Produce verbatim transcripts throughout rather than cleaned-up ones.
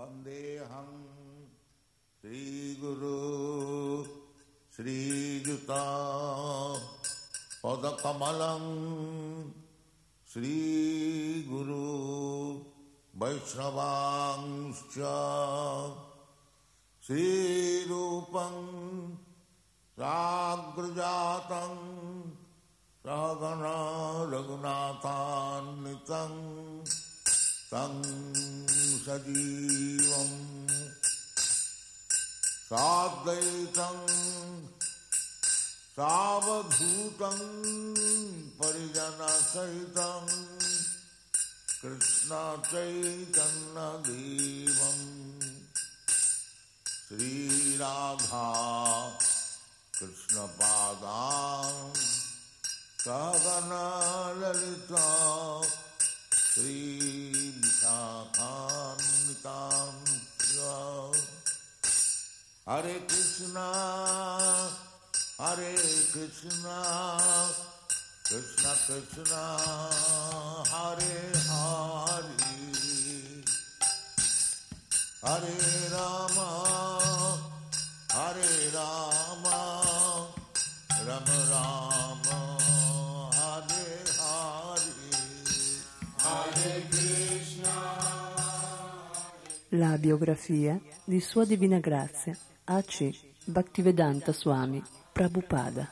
Vandeham Sri Guru Sri Juta Padakamalam Sri Guru Vaishnavangscha Sri Rupam Sagrajatam Sagana Raghunathannitam Tam Sajivam Sadvaitam Savadhutam Parijana Sahitam Krishna Chaitanya Devam Sri Radha Krishna Padam Sagana Lalita Sri Vishakhanvitam Hare Krishna Hare Krishna Krishna Krishna Hare Hare Hare Rama Hare Rama Rama Rama Hare Hare Hare Krishna. La biografia di Sua Divina Grazia A C Bhaktivedanta Swami Prabhupada.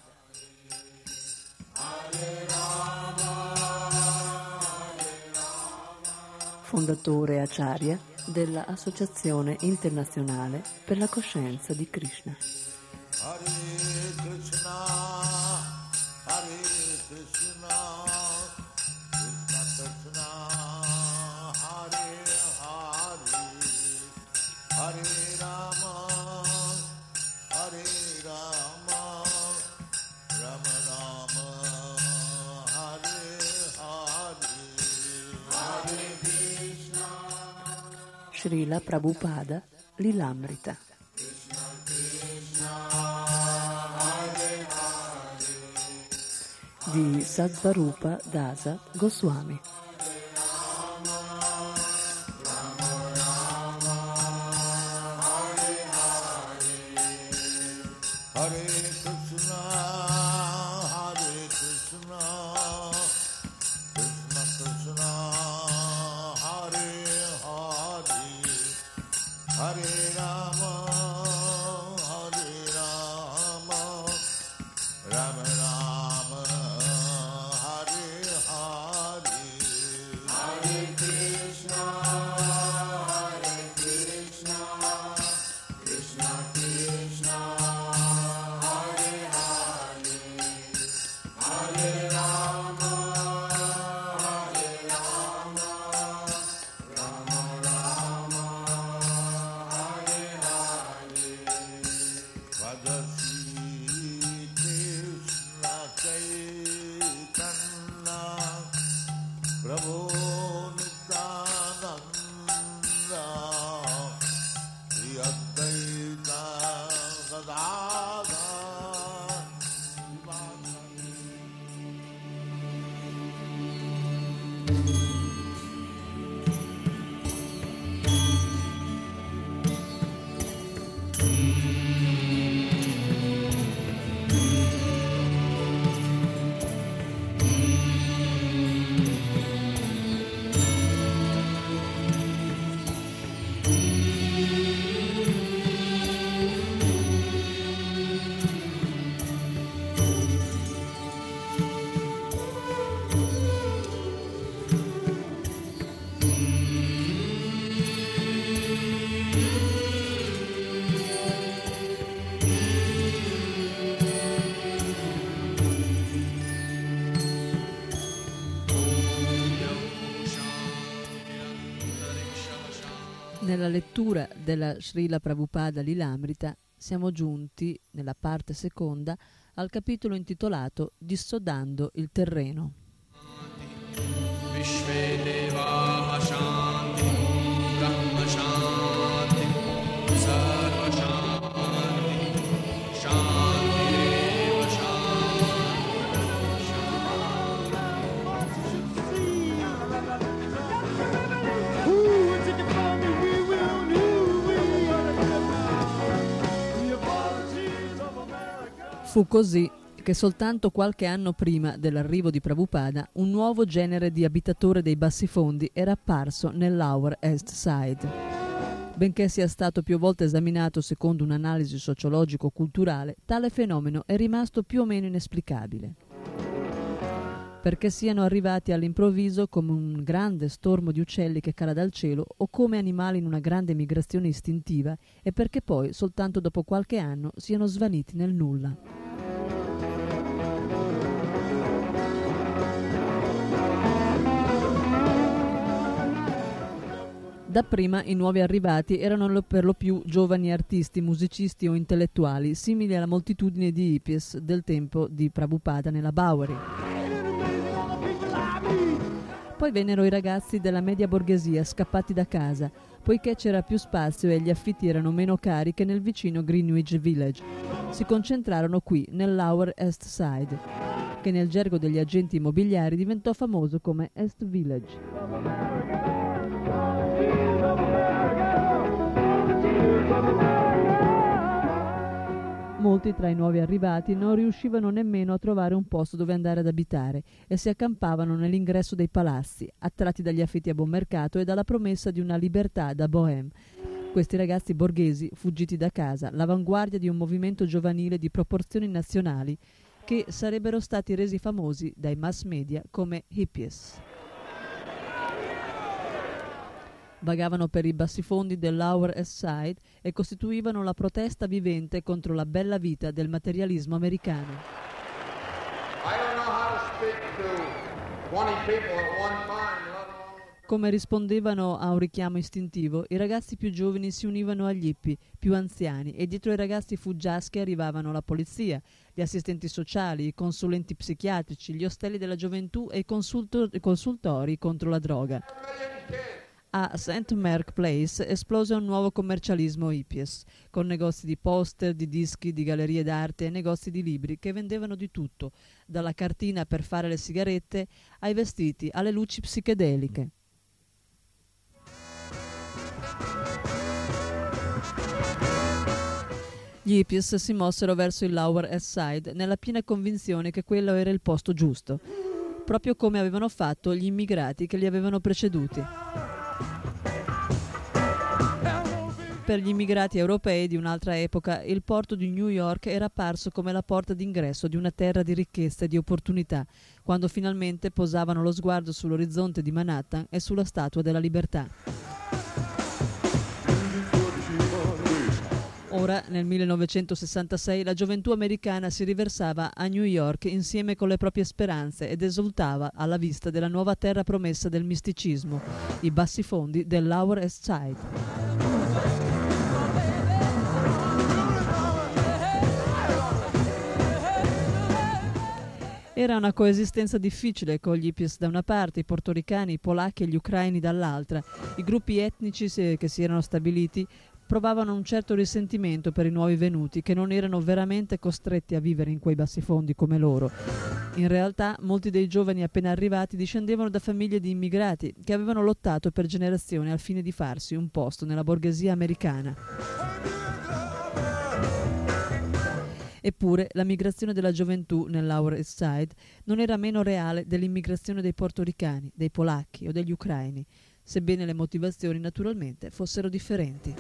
Fondatore Acharya della Associazione Internazionale per la Coscienza di Krishna. Hare Krishna, Hare Krishna, Krishna Krishna, Hare Hare, Hare Rama, Hare Rama, Rama Rama, Hare Hare, Hare Krishna. Srila Prabhupada Lilamrita. Di Sadvarupa Dasa Goswami. Hare Krishna, Hare Krishna, Krishna Krishna, Hare Hare, Hare Rama, Hare Rama, Rama Rama, Hare Hare, Hare Krishna, Hare Krishna, Krishna Krishna. Nella lettura della Srila Prabhupada Lilamrita siamo giunti, nella parte seconda, al capitolo intitolato Dissodando il terreno. Vishvedeva Shanti, Brahma Shanti, Sarva Shanti, Shanti Reva Shanti. Who is it for me? We will need. Fu così che soltanto qualche anno prima dell'arrivo di Prabhupada un nuovo genere di abitatore dei bassifondi era apparso nel Lower East Side. Benché sia stato più volte esaminato secondo un'analisi sociologico-culturale, tale fenomeno è rimasto più o meno inesplicabile. Perché siano arrivati all'improvviso come un grande stormo di uccelli che cala dal cielo o come animali in una grande migrazione istintiva, e perché poi, soltanto dopo qualche anno, siano svaniti nel nulla. Dapprima i nuovi arrivati erano per lo più giovani artisti, musicisti o intellettuali, simili alla moltitudine di hippies del tempo di Prabhupada nella Bowery. Poi vennero i ragazzi della media borghesia scappati da casa, poiché c'era più spazio e gli affitti erano meno cari che nel vicino Greenwich Village. Si concentrarono qui, nel Lower East Side, che nel gergo degli agenti immobiliari diventò famoso come East Village. Molti tra i nuovi arrivati non riuscivano nemmeno a trovare un posto dove andare ad abitare e si accampavano nell'ingresso dei palazzi, attratti dagli affitti a buon mercato e dalla promessa di una libertà da bohème. Questi ragazzi borghesi, fuggiti da casa, l'avanguardia di un movimento giovanile di proporzioni nazionali che sarebbero stati resi famosi dai mass media come hippies. Vagavano per i bassifondi del Lower East Side e costituivano la protesta vivente contro la bella vita del materialismo americano. Come rispondevano a un richiamo istintivo, i ragazzi più giovani si univano agli hippie più anziani e dietro ai ragazzi fuggiaschi arrivavano la polizia, gli assistenti sociali, i consulenti psichiatrici, gli ostelli della gioventù e i consultor- consultori contro la droga. A Saint Mark Place esplose un nuovo commercialismo hippies, con negozi di poster, di dischi, di gallerie d'arte e negozi di libri che vendevano di tutto, dalla cartina per fare le sigarette ai vestiti, alle luci psichedeliche. Gli hippies si mossero verso il Lower East Side nella piena convinzione che quello era il posto giusto, proprio come avevano fatto gli immigrati che li avevano preceduti. Per gli immigrati europei di un'altra epoca, il porto di New York era apparso come la porta d'ingresso di una terra di ricchezza e di opportunità, quando finalmente posavano lo sguardo sull'orizzonte di Manhattan e sulla Statua della Libertà. Ora, nel millenovecentosessantasei, la gioventù americana si riversava a New York insieme con le proprie speranze ed esultava alla vista della nuova terra promessa del misticismo, i bassifondi del Lower East Side. Era una coesistenza difficile con gli hippies da una parte, i portoricani, i polacchi e gli ucraini dall'altra. I gruppi etnici che si erano stabiliti provavano un certo risentimento per i nuovi venuti che non erano veramente costretti a vivere in quei bassifondi come loro. In realtà molti dei giovani appena arrivati discendevano da famiglie di immigrati che avevano lottato per generazioni al fine di farsi un posto nella borghesia americana. Eppure la migrazione della gioventù nel Lower East Side non era meno reale dell'immigrazione dei portoricani, dei polacchi o degli ucraini, sebbene le motivazioni naturalmente fossero differenti.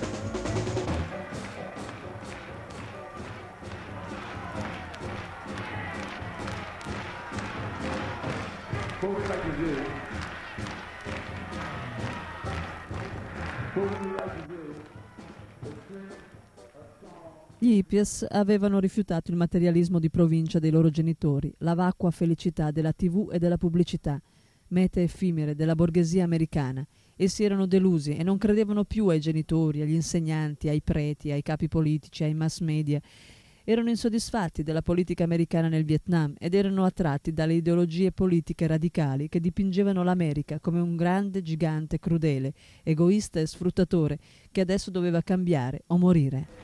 Gli hippies avevano rifiutato il materialismo di provincia dei loro genitori, la vacua felicità della tivù e della pubblicità, mete effimere della borghesia americana. Essi erano delusi e non credevano più ai genitori, agli insegnanti, ai preti, ai capi politici, ai mass media. Erano insoddisfatti della politica americana nel Vietnam ed erano attratti dalle ideologie politiche radicali che dipingevano l'America come un grande gigante crudele, egoista e sfruttatore che adesso doveva cambiare o morire.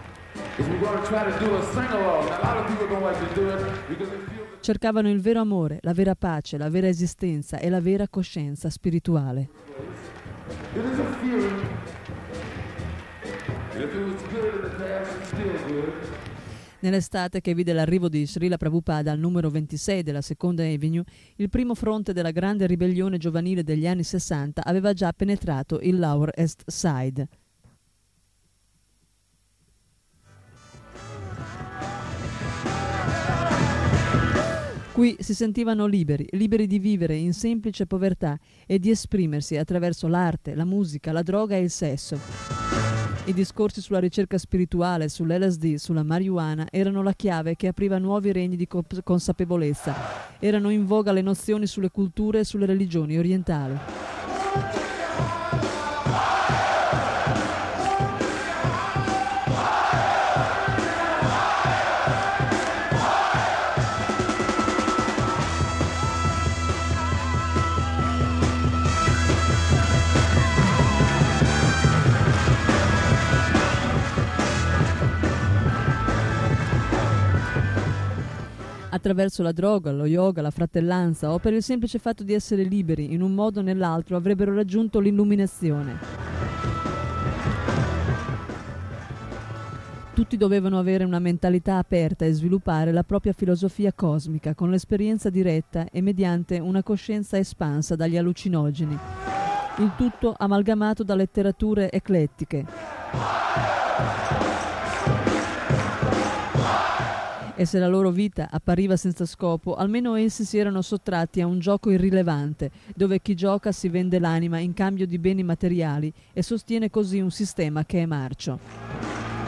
Cercavano il vero amore, la vera pace, la vera esistenza e la vera coscienza spirituale. Nell'estate che vide l'arrivo di Srila Prabhupada al numero ventisei della Seconda Avenue, il primo fronte della grande ribellione giovanile degli anni sessanta aveva già penetrato il Lower East Side. Qui si sentivano liberi, liberi di vivere in semplice povertà e di esprimersi attraverso l'arte, la musica, la droga e il sesso. I discorsi sulla ricerca spirituale, sull'L S D, sulla marijuana erano la chiave che apriva nuovi regni di consapevolezza. Erano in voga le nozioni sulle culture e sulle religioni orientali. Attraverso la droga, lo yoga, la fratellanza o per il semplice fatto di essere liberi, in un modo o nell'altro avrebbero raggiunto l'illuminazione. Tutti dovevano avere una mentalità aperta e sviluppare la propria filosofia cosmica con l'esperienza diretta e mediante una coscienza espansa dagli allucinogeni. Il tutto amalgamato da letterature eclettiche. E se la loro vita appariva senza scopo, almeno essi si erano sottratti a un gioco irrilevante, dove chi gioca si vende l'anima in cambio di beni materiali e sostiene così un sistema che è marcio.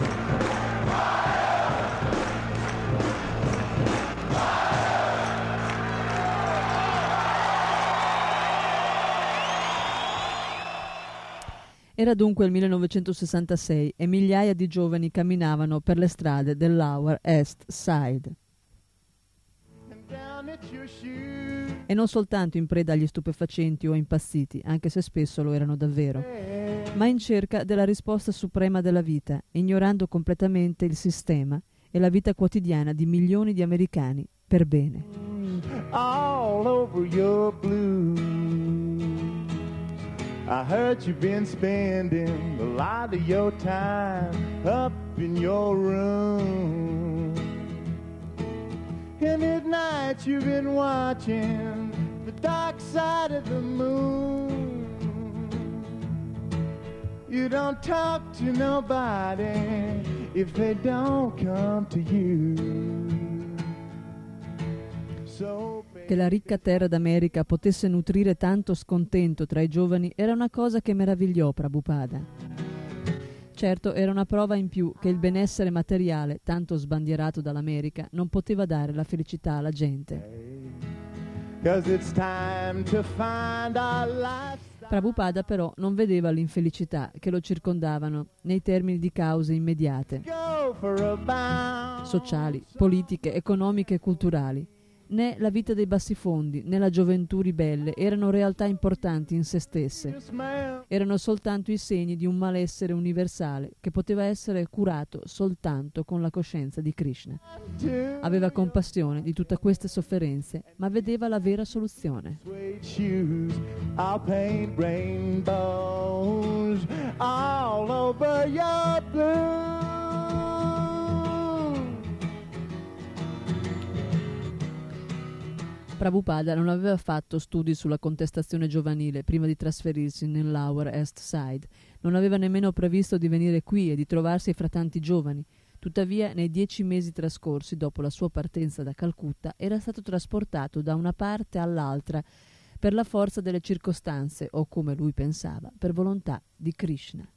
Era dunque il millenovecentosessantasei e migliaia di giovani camminavano per le strade del Lower East Side. E non soltanto in preda agli stupefacenti o impazziti, anche se spesso lo erano davvero, ma in cerca della risposta suprema della vita, ignorando completamente il sistema e la vita quotidiana di milioni di americani per bene. All over your blues, I heard you've been spending a lot of your time up in your room. And at night you've been watching the dark side of the moon. You don't talk to nobody if they don't come to you. So che la ricca terra d'America potesse nutrire tanto scontento tra i giovani era una cosa che meravigliò Prabhupada. Certo, era una prova in più che il benessere materiale, tanto sbandierato dall'America, non poteva dare la felicità alla gente. Prabhupada però non vedeva l'infelicità che lo circondavano nei termini di cause immediate, sociali, politiche, economiche e culturali. Né la vita dei bassifondi né la gioventù ribelle erano realtà importanti in se stesse. Erano soltanto i segni di un malessere universale che poteva essere curato soltanto con la coscienza di Krishna. Aveva compassione di tutte queste sofferenze, ma vedeva la vera soluzione. Prabhupada non aveva fatto studi sulla contestazione giovanile prima di trasferirsi nel Lower East Side. Non aveva nemmeno previsto di venire qui e di trovarsi fra tanti giovani. Tuttavia, nei dieci mesi trascorsi dopo la sua partenza da Calcutta, era stato trasportato da una parte all'altra per la forza delle circostanze o, come lui pensava, per volontà di Krishna.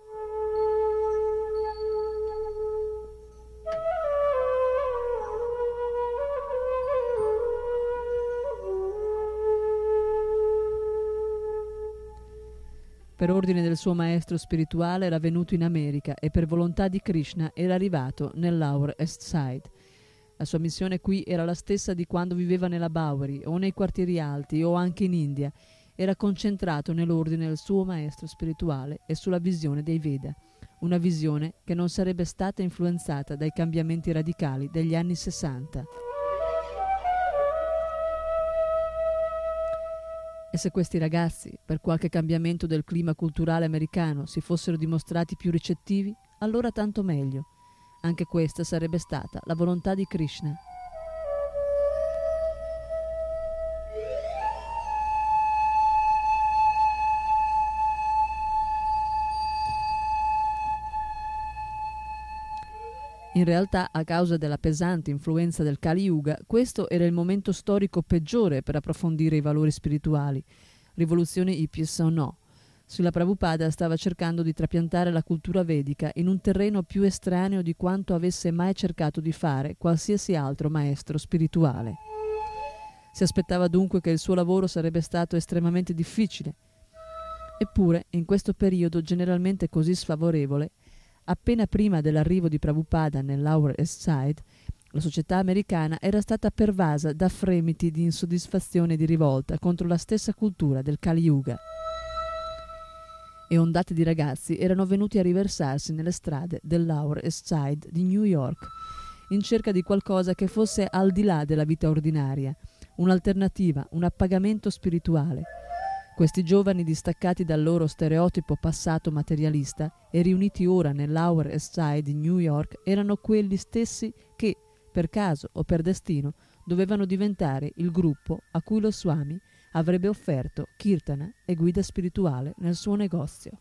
Per ordine del suo maestro spirituale era venuto in America e per volontà di Krishna era arrivato nel Lower East Side. La sua missione qui era la stessa di quando viveva nella Bowery o nei quartieri alti o anche in India. Era concentrato nell'ordine del suo maestro spirituale e sulla visione dei Veda, una visione che non sarebbe stata influenzata dai cambiamenti radicali degli anni sessanta. E se questi ragazzi, per qualche cambiamento del clima culturale americano, si fossero dimostrati più ricettivi, allora tanto meglio. Anche questa sarebbe stata la volontà di Krishna. In realtà, a causa della pesante influenza del Kali Yuga, questo era il momento storico peggiore per approfondire i valori spirituali, rivoluzione hippies o no. Srila Prabhupada stava cercando di trapiantare la cultura vedica in un terreno più estraneo di quanto avesse mai cercato di fare qualsiasi altro maestro spirituale. Si aspettava dunque che il suo lavoro sarebbe stato estremamente difficile. Eppure, in questo periodo generalmente così sfavorevole, appena prima dell'arrivo di Prabhupada nell'Lower East Side, la società americana era stata pervasa da fremiti di insoddisfazione e di rivolta contro la stessa cultura del Kali Yuga. E ondate di ragazzi erano venuti a riversarsi nelle strade del Lower East Side di New York in cerca di qualcosa che fosse al di là della vita ordinaria, un'alternativa, un appagamento spirituale. Questi giovani, distaccati dal loro stereotipo passato materialista e riuniti ora nell'Lower East Side di New York, erano quelli stessi che, per caso o per destino, dovevano diventare il gruppo a cui lo Swami avrebbe offerto kirtana e guida spirituale nel suo negozio.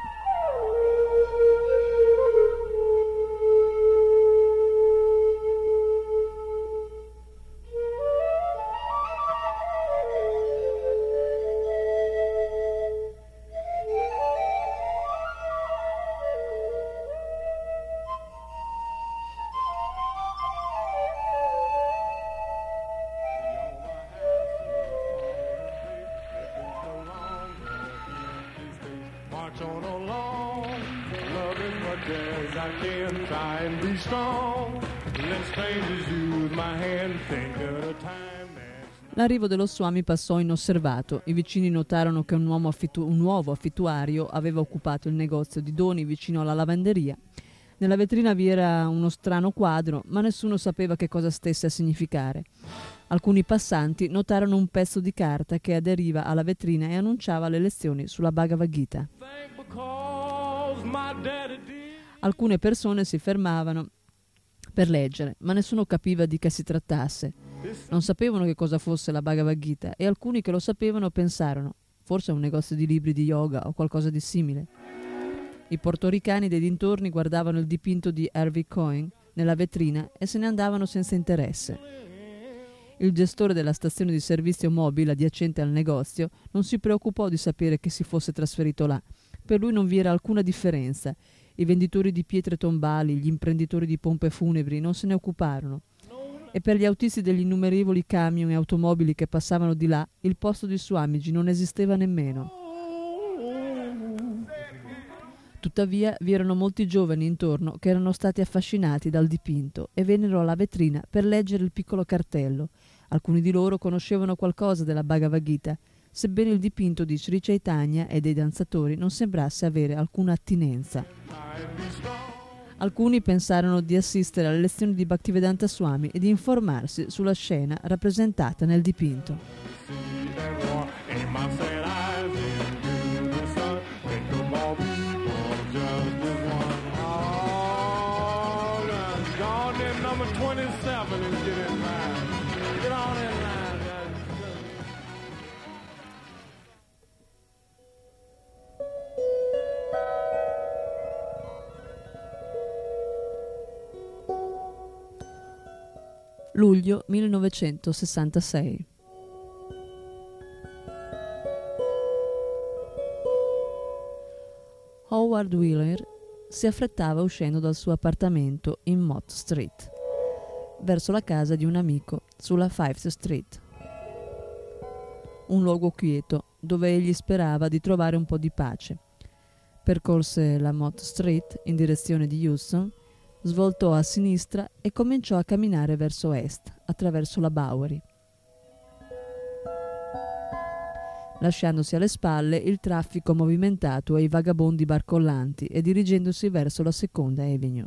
L'arrivo dello Swami passò inosservato. I vicini notarono che un, uomo affittu- un nuovo affittuario aveva occupato il negozio di doni vicino alla lavanderia. Nella vetrina vi era uno strano quadro, ma nessuno sapeva che cosa stesse a significare. Alcuni passanti notarono un pezzo di carta che aderiva alla vetrina e annunciava le lezioni sulla Bhagavad Gita. Alcune persone si fermavano per leggere, ma nessuno capiva di che si trattasse. Non sapevano che cosa fosse la Bhagavad Gita e alcuni che lo sapevano pensarono, forse è un negozio di libri di yoga o qualcosa di simile. I portoricani dei dintorni guardavano il dipinto di Harvey Cohen nella vetrina e se ne andavano senza interesse. Il gestore della stazione di servizio mobile adiacente al negozio non si preoccupò di sapere che si fosse trasferito là. Per lui non vi era alcuna differenza. I venditori di pietre tombali, gli imprenditori di pompe funebri non se ne occuparono. E per gli autisti degli innumerevoli camion e automobili che passavano di là, il posto di Swamiji non esisteva nemmeno. Tuttavia vi erano molti giovani intorno che erano stati affascinati dal dipinto e vennero alla vetrina per leggere il piccolo cartello. Alcuni di loro conoscevano qualcosa della Bhagavad Gita, sebbene il dipinto di Sri Chaitanya e dei danzatori non sembrasse avere alcuna attinenza. Alcuni pensarono di assistere alle lezioni di Bhaktivedanta Swami e di informarsi sulla scena rappresentata nel dipinto. Luglio millenovecentosessantasei. Howard Wheeler si affrettava uscendo dal suo appartamento in Mott Street, verso la casa di un amico sulla Fifth Street, un luogo quieto dove egli sperava di trovare un po' di pace. Percorse la Mott Street in direzione di Houston, svoltò a sinistra e cominciò a camminare verso est, attraverso la Bowery, lasciandosi alle spalle il traffico movimentato e i vagabondi barcollanti e dirigendosi verso la Seconda Avenue.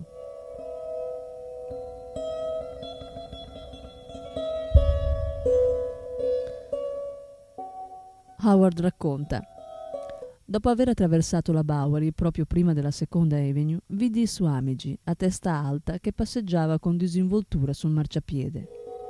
Howard racconta: Dopo aver attraversato la Bowery, proprio prima della Seconda Avenue, vidi Swamiji, a testa alta, che passeggiava con disinvoltura sul marciapiede.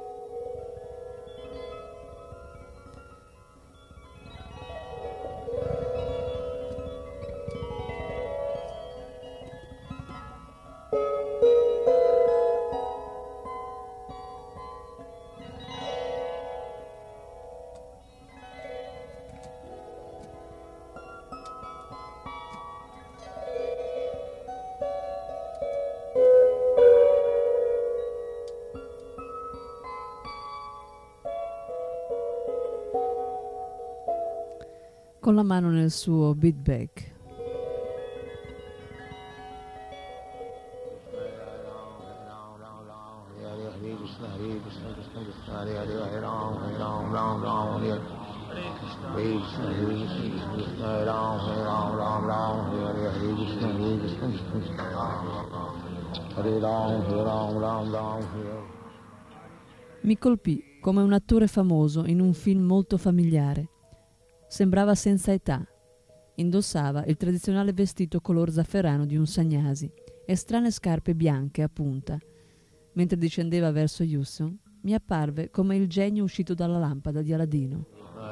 Con la mano nel suo beat bag. Mi colpì come un attore famoso in un film molto familiare. Sembrava senza età. Indossava il tradizionale vestito color zafferano di un sagnasi e strane scarpe bianche a punta. Mentre discendeva verso Houston, mi apparve come il genio uscito dalla lampada di Aladino.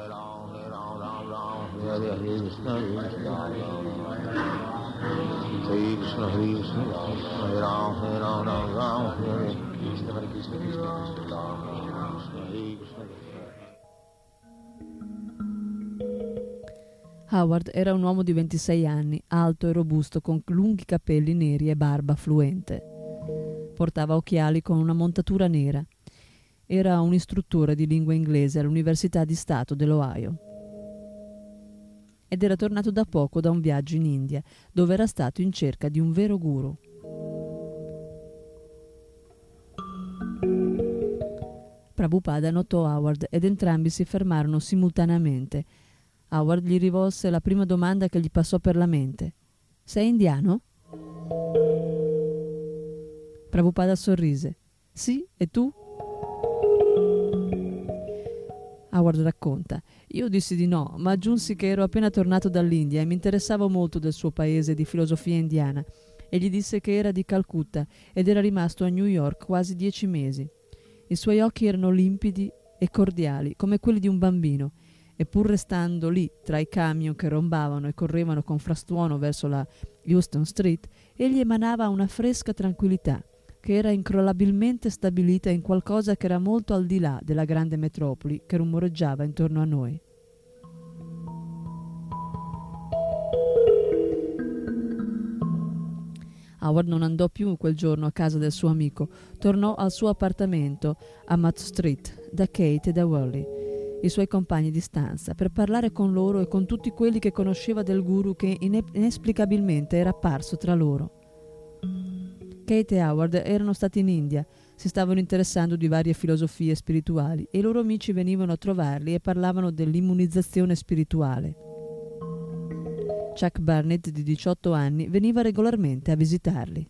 Howard era un uomo di ventisei anni, alto e robusto, con lunghi capelli neri e barba fluente. Portava occhiali con una montatura nera. Era un istruttore di lingua inglese all'Università di Stato dell'Ohio. Ed era tornato da poco da un viaggio in India, dove era stato in cerca di un vero guru. Prabhupada notò Howard ed entrambi si fermarono simultaneamente. Howard gli rivolse la prima domanda che gli passò per la mente. «Sei indiano?» Prabhupada sorrise. «Sì, e tu?» Howard racconta. «Io dissi di no, ma aggiunsi che ero appena tornato dall'India e mi interessavo molto del suo paese di filosofia indiana, e gli disse che era di Calcutta ed era rimasto a New York quasi dieci mesi. I suoi occhi erano limpidi e cordiali, come quelli di un bambino, e pur restando lì tra i camion che rombavano e correvano con frastuono verso la Houston Street, egli emanava una fresca tranquillità che era incrollabilmente stabilita in qualcosa che era molto al di là della grande metropoli che rumoreggiava intorno a noi. Howard non andò più quel giorno a casa del suo amico, tornò al suo appartamento a Mott Street da Kate e da Wally, i suoi compagni di stanza, per parlare con loro e con tutti quelli che conosceva del guru che inesplicabilmente era apparso tra loro. Kate e Howard erano stati in India, si stavano interessando di varie filosofie spirituali e i loro amici venivano a trovarli e parlavano dell'immunizzazione spirituale. Chuck Barnett, di diciotto anni, veniva regolarmente a visitarli.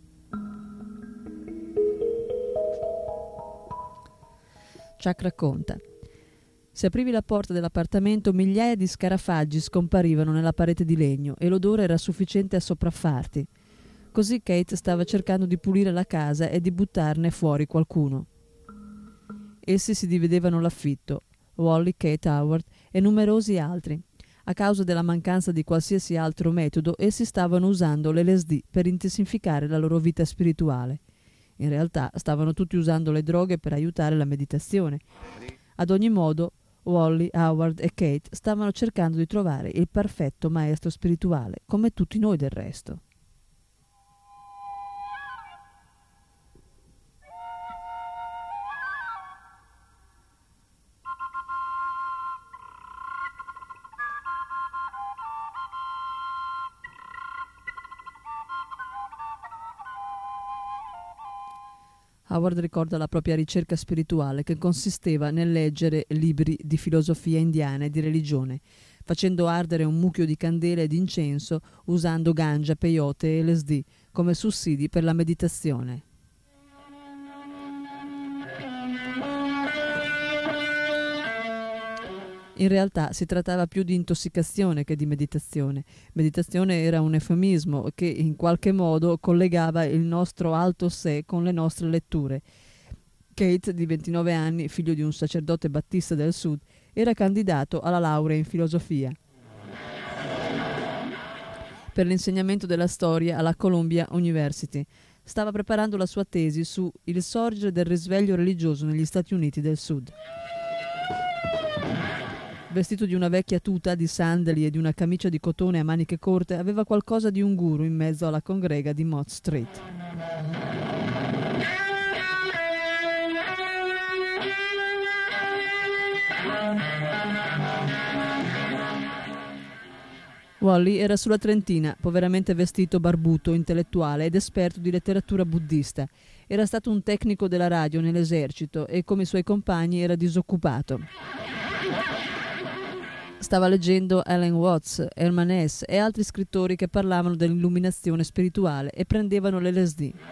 Chuck racconta: se aprivi la porta dell'appartamento, migliaia di scarafaggi scomparivano nella parete di legno e l'odore era sufficiente a sopraffarti. Così Kate stava cercando di pulire la casa e di buttarne fuori qualcuno. Essi si dividevano l'affitto, Wally, Kate, Howard e numerosi altri. A causa della mancanza di qualsiasi altro metodo, essi stavano usando l'L S D per intensificare la loro vita spirituale. In realtà stavano tutti usando le droghe per aiutare la meditazione. Ad ogni modo, Wally, Howard e Kate stavano cercando di trovare il perfetto maestro spirituale, come tutti noi del resto. Howard ricorda la propria ricerca spirituale, che consisteva nel leggere libri di filosofia indiana e di religione, facendo ardere un mucchio di candele e di incenso, usando ganja, peyote e L S D come sussidi per la meditazione. In realtà si trattava più di intossicazione che di meditazione. Meditazione era un eufemismo che in qualche modo collegava il nostro alto sé con le nostre letture. Kate, di ventinove anni, figlio di un sacerdote battista del Sud, era candidato alla laurea in filosofia per l'insegnamento della storia alla Columbia University. Stava preparando la sua tesi su il sorgere del risveglio religioso negli Stati Uniti del Sud. Vestito di una vecchia tuta di sandali e di una camicia di cotone a maniche corte, aveva qualcosa di un guru in mezzo alla congrega di Mott Street. Wally era sulla trentina, poveramente vestito, barbuto, intellettuale ed esperto di letteratura buddista. Era stato un tecnico della radio nell'esercito e, come i suoi compagni, era disoccupato. Stava leggendo Alan Watts, Herman Hesse e altri scrittori che parlavano dell'illuminazione spirituale e prendevano l'L S D.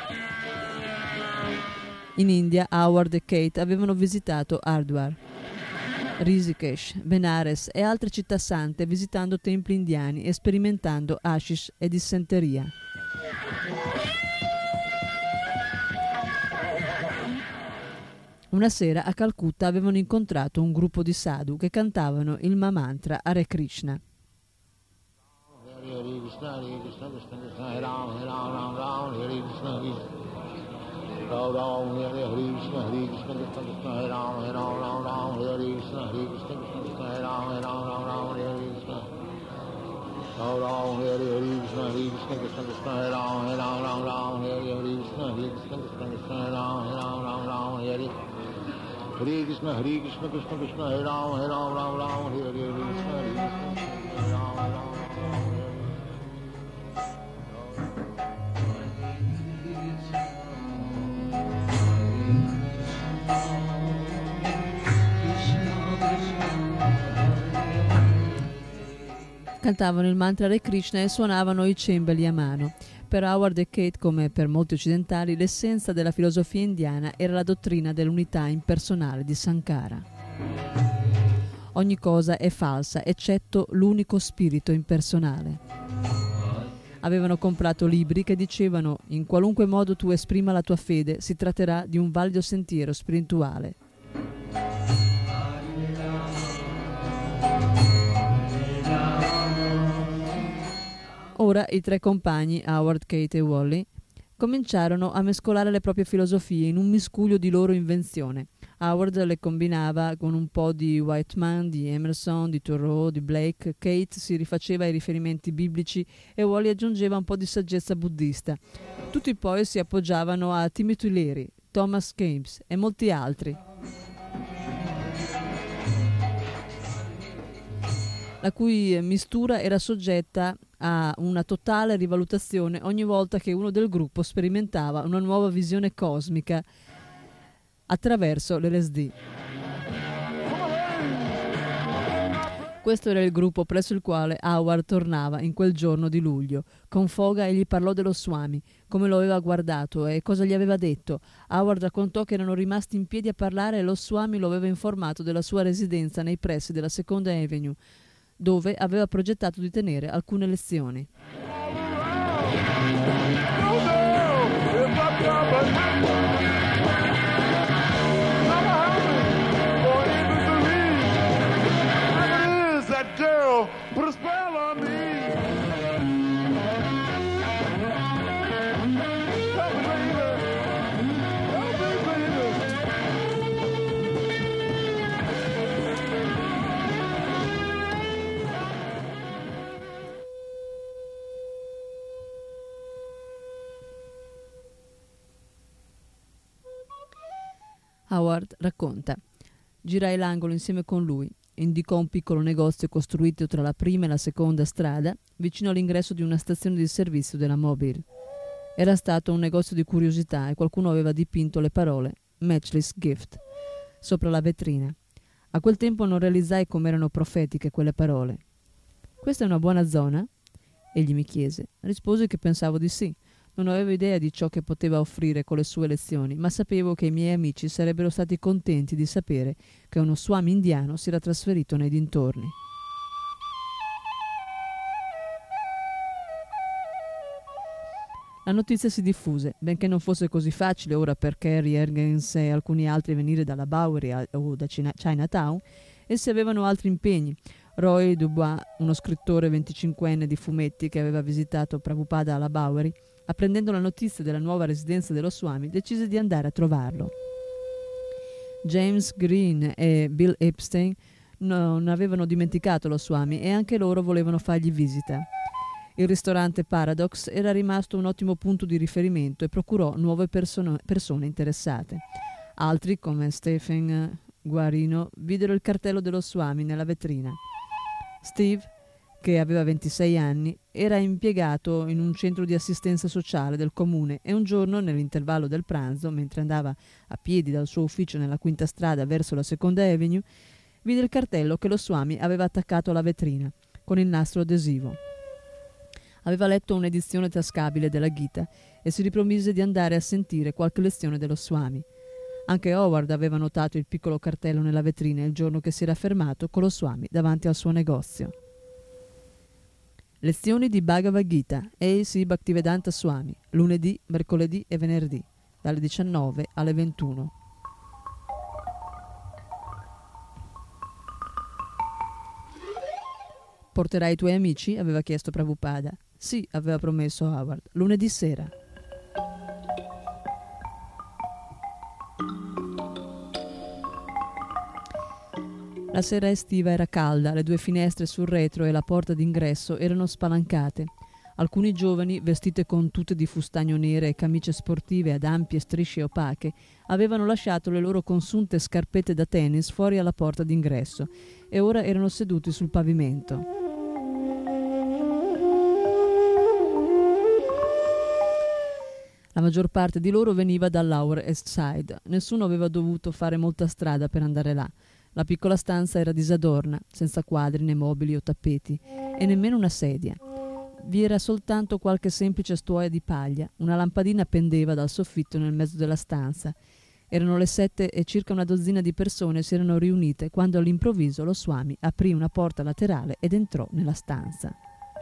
In India, Howard e Kate avevano visitato Hardwar, Rishikesh, Benares e altre città sante, visitando templi indiani e sperimentando hashish e dissenteria. Una sera a Calcutta avevano incontrato un gruppo di sadhu che cantavano il Mahamantra Hare Krishna. Hare Krishna, Hare Krishna, Krishna Krishna, Hare Rama, Hare Rama, Rama Rama, Hare Hare, Hare Krishna, Hare Krishna, Hare Rama, Hare Rama, Cantavano il mantra Hare Krishna e suonavano i cembali a mano. Per Howard e Kate, come per molti occidentali, l'essenza della filosofia indiana era la dottrina dell'unità impersonale di Sankara. Ogni cosa è falsa, eccetto l'unico spirito impersonale. Avevano comprato libri che dicevano: in qualunque modo tu esprima la tua fede, si tratterà di un valido sentiero spirituale. Ora i tre compagni, Howard, Kate e Wally, cominciarono a mescolare le proprie filosofie in un miscuglio di loro invenzione. Howard le combinava con un po' di Whitman, di Emerson, di Thoreau, di Blake. Kate si rifaceva ai riferimenti biblici e Wally aggiungeva un po' di saggezza buddista. Tutti poi si appoggiavano a Timothy Leary, Thomas Kempis e molti altri, la cui mistura era soggetta a una totale rivalutazione ogni volta che uno del gruppo sperimentava una nuova visione cosmica attraverso l'L S D. Questo era il gruppo presso il quale Howard tornava in quel giorno di luglio. Con foga egli parlò dello Swami, come lo aveva guardato e cosa gli aveva detto. Howard raccontò che erano rimasti in piedi a parlare e lo Swami lo aveva informato della sua residenza nei pressi della Seconda Avenue, dove aveva progettato di tenere alcune lezioni. Howard racconta: girai l'angolo insieme con lui, indicò un piccolo negozio costruito tra la prima e la seconda strada, vicino all'ingresso di una stazione di servizio della Mobil. Era stato un negozio di curiosità e qualcuno aveva dipinto le parole Matchless Gift sopra la vetrina. A quel tempo non realizzai com'erano profetiche quelle parole. Questa è una buona zona? Egli mi chiese. Risposi che pensavo di sì. Non avevo idea di ciò che poteva offrire con le sue lezioni, ma sapevo che i miei amici sarebbero stati contenti di sapere che uno swami indiano si era trasferito nei dintorni. La notizia si diffuse, benché non fosse così facile ora per Kerry Ergens e alcuni altri venire dalla Bowery o da Chinatown. Essi avevano altri impegni. Roy Dubois, uno scrittore venticinquenne di fumetti che aveva visitato Prabhupada alla Bowery, apprendendo la notizia della nuova residenza dello Swami, decise di andare a trovarlo. James Green e Bill Epstein non avevano dimenticato lo Swami e anche loro volevano fargli visita. Il ristorante Paradox era rimasto un ottimo punto di riferimento e procurò nuove perso- persone interessate. Altri, come Stephen Guarino, videro il cartello dello Swami nella vetrina. Steve, che aveva ventisei anni, era impiegato in un centro di assistenza sociale del comune e un giorno, nell'intervallo del pranzo, mentre andava a piedi dal suo ufficio nella quinta strada verso la Seconda Avenue, vide il cartello che lo Swami aveva attaccato alla vetrina, con il nastro adesivo. Aveva letto un'edizione tascabile della Gita e si ripromise di andare a sentire qualche lezione dello Swami. Anche Howard aveva notato il piccolo cartello nella vetrina il giorno che si era fermato con lo Swami davanti al suo negozio. Lezioni di Bhagavad Gita A C Bhaktivedanta Swami, lunedì, mercoledì e venerdì, dalle diciannove alle ventuno. Porterai i tuoi amici? Aveva chiesto Prabhupada. Sì, aveva promesso Howard, lunedì sera. La sera estiva era calda, le due finestre sul retro e la porta d'ingresso erano spalancate. Alcuni giovani, vestite con tute di fustagno nere e camicie sportive ad ampie strisce opache, avevano lasciato le loro consunte scarpette da tennis fuori alla porta d'ingresso e ora erano seduti sul pavimento. La maggior parte di loro veniva dall'Lower East Side. Nessuno aveva dovuto fare molta strada per andare là. La piccola stanza era disadorna, senza quadri né mobili o tappeti, e nemmeno una sedia. Vi era soltanto qualche semplice stuoia di paglia. Una lampadina pendeva dal soffitto nel mezzo della stanza. Erano le sette e circa una dozzina di persone si erano riunite quando all'improvviso lo Swami aprì una porta laterale ed entrò nella stanza.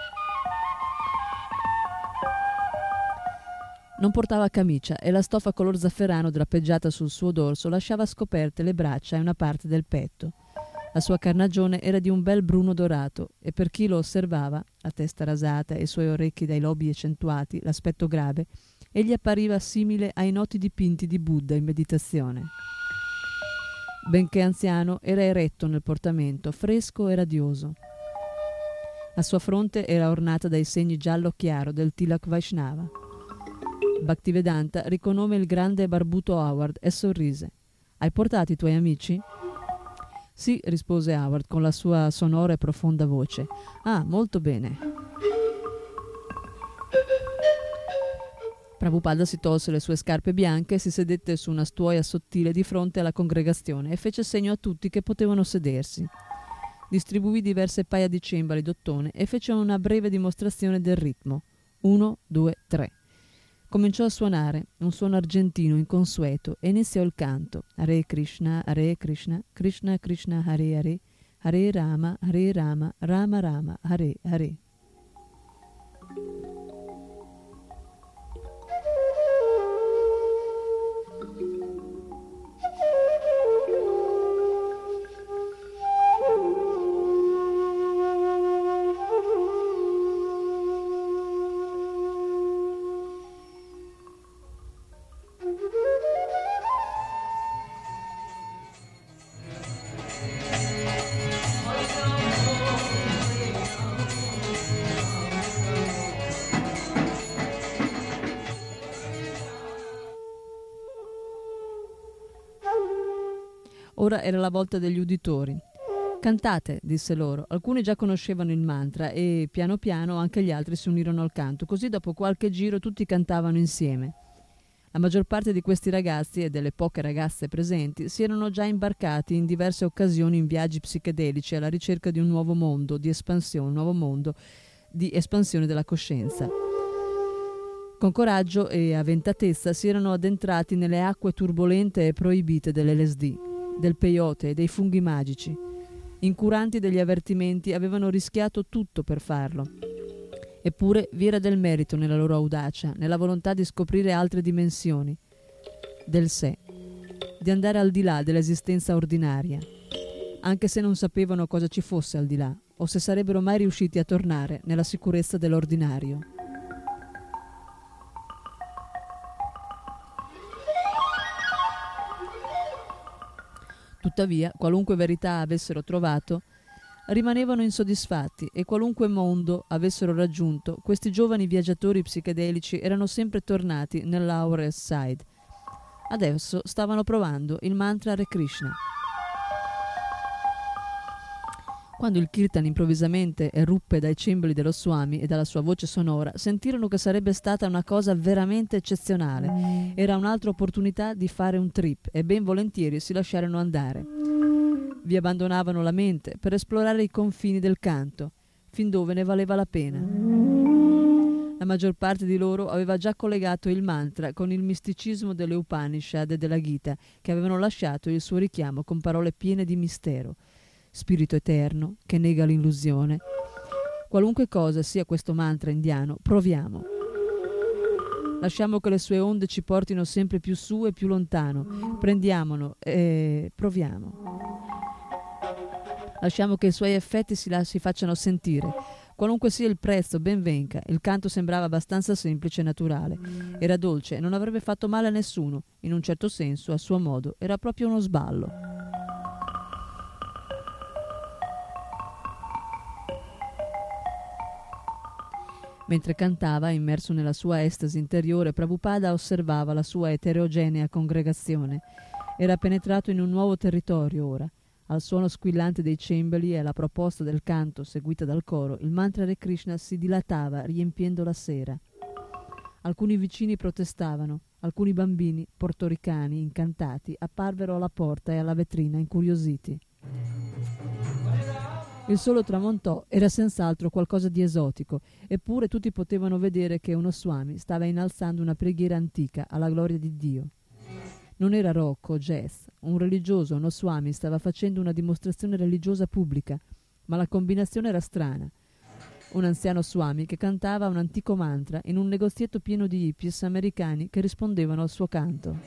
Non portava camicia e la stoffa color zafferano drapeggiata sul suo dorso lasciava scoperte le braccia e una parte del petto. La sua carnagione era di un bel bruno dorato e per chi lo osservava, la testa rasata e i suoi orecchi dai lobi accentuati, l'aspetto grave, egli appariva simile ai noti dipinti di Buddha in meditazione. Benché anziano, era eretto nel portamento, fresco e radioso. La sua fronte era ornata dai segni giallo chiaro del Tilak Vaishnava. Bhaktivedanta riconobbe il grande e barbuto Howard e sorrise. «Hai portato i tuoi amici?» «Sì», rispose Howard con la sua sonora e profonda voce. «Ah, molto bene». Prabhupada si tolse le sue scarpe bianche e si sedette su una stuoia sottile di fronte alla congregazione e fece segno a tutti che potevano sedersi. Distribuì diverse paia di cembali d'ottone e fece una breve dimostrazione del ritmo. Uno, due, tre. Cominciò a suonare, un suono argentino inconsueto, e iniziò il canto. Hare Krishna, Hare Krishna, Krishna Krishna Hare Hare, Hare Rama, Hare Rama, Rama Rama, Hare Hare. Ora era la volta degli uditori. «Cantate», disse loro. Alcuni già conoscevano il mantra e, piano piano, anche gli altri si unirono al canto. Così, dopo qualche giro, tutti cantavano insieme. La maggior parte di questi ragazzi e delle poche ragazze presenti si erano già imbarcati in diverse occasioni in viaggi psichedelici alla ricerca di un nuovo mondo di espansione, un nuovo mondo di espansione della coscienza. Con coraggio e avventatezza si erano addentrati nelle acque turbolente e proibite dell'L S D, del peyote e dei funghi magici. Incuranti degli avvertimenti, avevano rischiato tutto per farlo. Eppure vi era del merito nella loro audacia, nella volontà di scoprire altre dimensioni del sé, di andare al di là dell'esistenza ordinaria, anche se non sapevano cosa ci fosse al di là, o se sarebbero mai riusciti a tornare nella sicurezza dell'ordinario. Tuttavia, qualunque verità avessero trovato, rimanevano insoddisfatti, e qualunque mondo avessero raggiunto, questi giovani viaggiatori psichedelici erano sempre tornati nell'Lower East Side. Adesso stavano provando il mantra Hare Krishna. Quando il kirtan improvvisamente eruppe dai cembali dello Swami e dalla sua voce sonora, sentirono che sarebbe stata una cosa veramente eccezionale. Era un'altra opportunità di fare un trip, e ben volentieri si lasciarono andare. Vi abbandonavano la mente per esplorare i confini del canto, fin dove ne valeva la pena. La maggior parte di loro aveva già collegato il mantra con il misticismo delle Upanishad e della Gita, che avevano lasciato il suo richiamo con parole piene di mistero. Spirito eterno, che nega l'illusione. Qualunque cosa sia questo mantra indiano, proviamo. Lasciamo che le sue onde ci portino sempre più su e più lontano. Prendiamolo e proviamo. Lasciamo che i suoi effetti si, la, si facciano sentire. Qualunque sia il prezzo, ben venga. Il canto sembrava abbastanza semplice e naturale. Era dolce e non avrebbe fatto male a nessuno. In un certo senso, a suo modo, era proprio uno sballo. Mentre cantava, immerso nella sua estasi interiore, Prabhupada osservava la sua eterogenea congregazione. Era penetrato in un nuovo territorio ora. Al suono squillante dei cembali e alla proposta del canto seguita dal coro, il mantra Hare Krishna si dilatava, riempiendo la sera. Alcuni vicini protestavano. Alcuni bambini portoricani, incantati, apparvero alla porta e alla vetrina, incuriositi. Il sole tramontò, era senz'altro qualcosa di esotico, eppure tutti potevano vedere che uno Swami stava innalzando una preghiera antica alla gloria di Dio. Non era rock o jazz, un religioso, uno Swami, stava facendo una dimostrazione religiosa pubblica, ma la combinazione era strana. Un anziano Swami che cantava un antico mantra in un negozietto pieno di hippies americani che rispondevano al suo canto.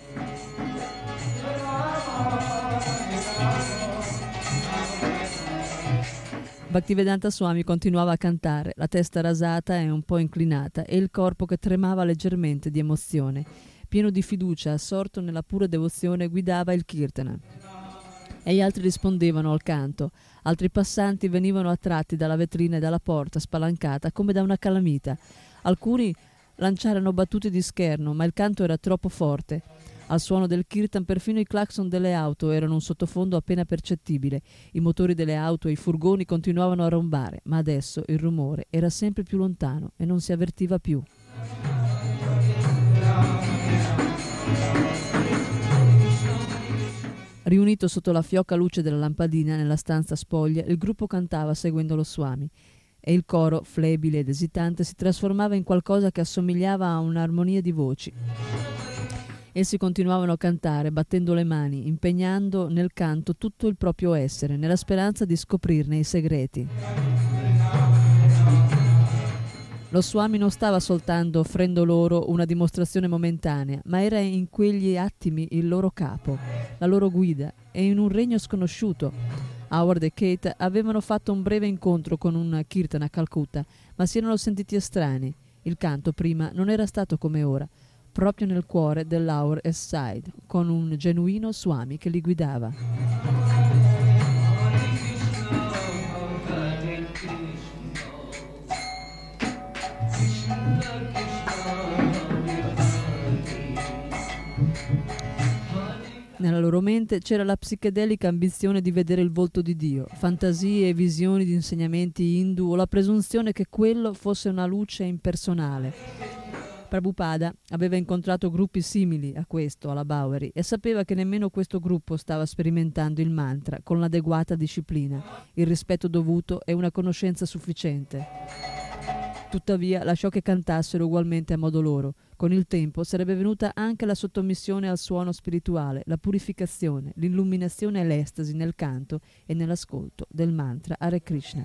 Bhaktivedanta Swami continuava a cantare, la testa rasata e un po' inclinata e il corpo che tremava leggermente di emozione. Pieno di fiducia, assorto nella pura devozione, guidava il kirtana. E gli altri rispondevano al canto. Altri passanti venivano attratti dalla vetrina e dalla porta spalancata come da una calamita. Alcuni lanciarono battute di scherno, ma il canto era troppo forte. Al suono del kirtan perfino i clacson delle auto erano un sottofondo appena percettibile. I motori delle auto e i furgoni continuavano a rombare, ma adesso il rumore era sempre più lontano e non si avvertiva più. Riunito sotto la fioca luce della lampadina nella stanza spoglia, il gruppo cantava seguendo lo Swami, e il coro, flebile ed esitante, si trasformava in qualcosa che assomigliava a un'armonia di voci. Essi continuavano a cantare, battendo le mani, impegnando nel canto tutto il proprio essere, nella speranza di scoprirne i segreti. Lo Swami non stava soltanto offrendo loro una dimostrazione momentanea, ma era in quegli attimi il loro capo, la loro guida, e in un regno sconosciuto. Howard e Kate avevano fatto un breve incontro con un kirtan a Calcutta, ma si erano sentiti estranei. Il canto prima non era stato come ora, proprio nel cuore dell'Lower East Side, con un genuino Swami che li guidava. Nella loro mente c'era la psichedelica ambizione di vedere il volto di Dio, fantasie e visioni di insegnamenti hindu o la presunzione che quello fosse una luce impersonale. Prabhupada aveva incontrato gruppi simili a questo alla Bowery e sapeva che nemmeno questo gruppo stava sperimentando il mantra con l'adeguata disciplina, il rispetto dovuto e una conoscenza sufficiente. Tuttavia lasciò che cantassero ugualmente a modo loro. Con il tempo sarebbe venuta anche la sottomissione al suono spirituale, la purificazione, l'illuminazione e l'estasi nel canto e nell'ascolto del mantra Hare Krishna.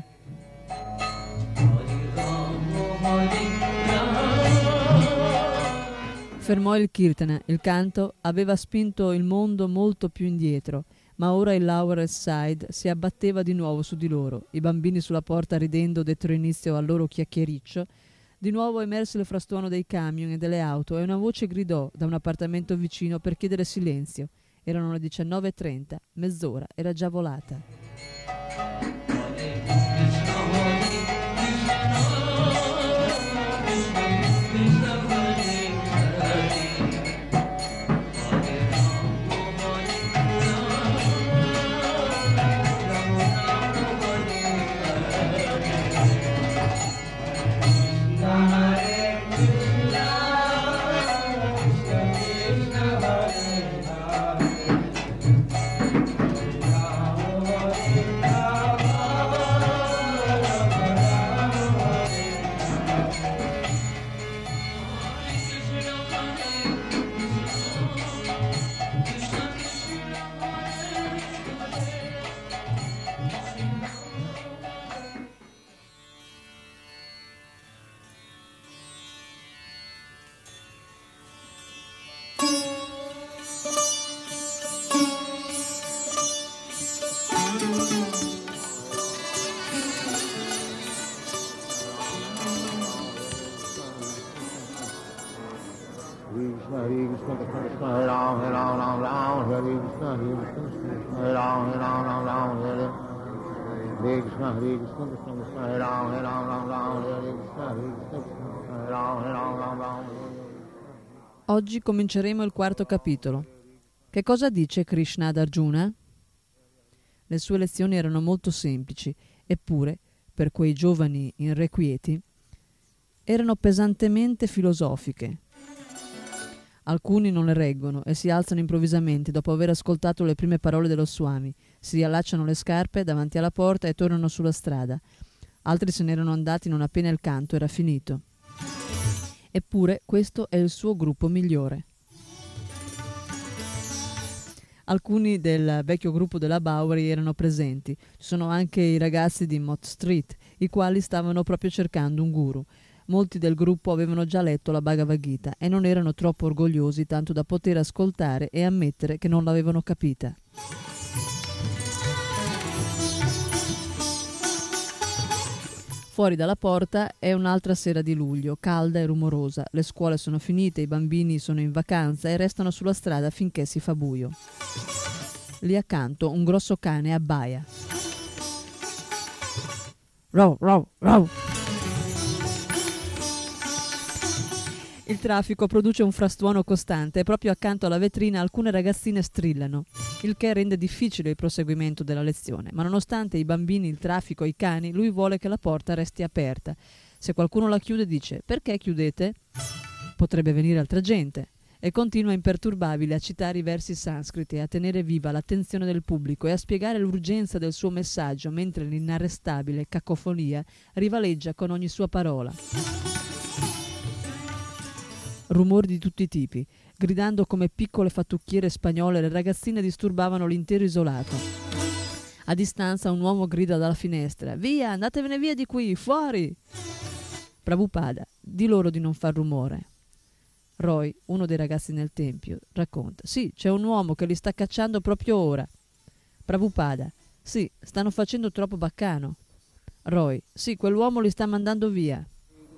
Fermò il kirtana, il canto aveva spinto il mondo molto più indietro, ma ora il Lower East Side si abbatteva di nuovo su di loro. I bambini sulla porta ridendo dettero inizio al loro chiacchiericcio. Di nuovo emerse il frastuono dei camion e delle auto e una voce gridò da un appartamento vicino per chiedere silenzio. Erano le diciannove e trenta, mezz'ora era già volata. Oggi cominceremo il quarto capitolo. Che cosa dice Krishna ad Arjuna? Le sue lezioni erano molto semplici, eppure, per quei giovani irrequieti, erano pesantemente filosofiche. Alcuni non le reggono e si alzano improvvisamente dopo aver ascoltato le prime parole dello Swami, si riallacciano le scarpe davanti alla porta e tornano sulla strada. Altri se n'erano andati non appena il canto era finito. Eppure questo è il suo gruppo migliore. Alcuni del vecchio gruppo della Bowery erano presenti. Ci sono anche i ragazzi di Mott Street, i quali stavano proprio cercando un guru. Molti del gruppo avevano già letto la Bhagavad Gita e non erano troppo orgogliosi tanto da poter ascoltare e ammettere che non l'avevano capita. Fuori dalla porta è un'altra sera di luglio, calda e rumorosa. Le scuole sono finite, i bambini sono in vacanza e restano sulla strada finché si fa buio. Lì accanto un grosso cane abbaia. Row, row, row. Il traffico produce un frastuono costante e proprio accanto alla vetrina alcune ragazzine strillano, il che rende difficile il proseguimento della lezione. Ma nonostante i bambini, il traffico e i cani, lui vuole che la porta resti aperta. Se qualcuno la chiude dice: perché chiudete? Potrebbe venire altra gente. E continua imperturbabile a citare i versi sanscriti e a tenere viva l'attenzione del pubblico e a spiegare l'urgenza del suo messaggio mentre l'inarrestabile cacofonia rivaleggia con ogni sua parola. Rumori di tutti i tipi. Gridando come piccole fattucchiere spagnole, le ragazzine disturbavano l'intero isolato. A distanza un uomo grida dalla finestra: via, andatevene via di qui, fuori! Prabhupada, di loro di non far rumore. Roy, uno dei ragazzi nel tempio, racconta: sì, c'è un uomo che li sta cacciando proprio ora. Prabhupada: sì, stanno facendo troppo baccano. Roy: sì, quell'uomo li sta mandando via.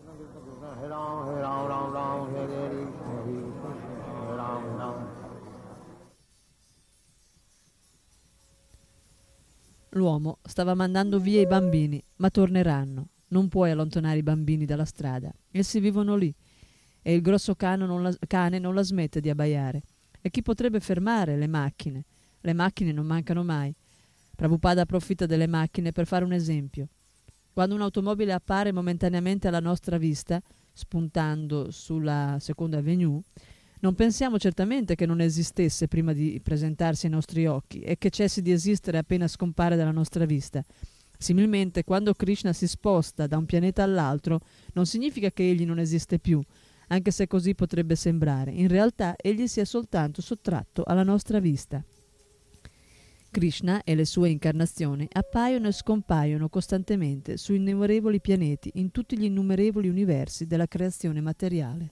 L'uomo stava mandando via i bambini, ma torneranno. Non puoi allontanare i bambini dalla strada. Essi vivono lì. E il grosso cane non, la, cane non la smette di abbaiare. E chi potrebbe fermare le macchine? Le macchine non mancano mai. Prabhupada approfitta delle macchine per fare un esempio. Quando un'automobile appare momentaneamente alla nostra vista, spuntando sulla Seconda Avenue, non pensiamo certamente che non esistesse prima di presentarsi ai nostri occhi e che cessi di esistere appena scompare dalla nostra vista. Similmente, quando Krishna si sposta da un pianeta all'altro, non significa che egli non esiste più, anche se così potrebbe sembrare. In realtà, egli si è soltanto sottratto alla nostra vista. Krishna e le sue incarnazioni appaiono e scompaiono costantemente su innumerevoli pianeti in tutti gli innumerevoli universi della creazione materiale.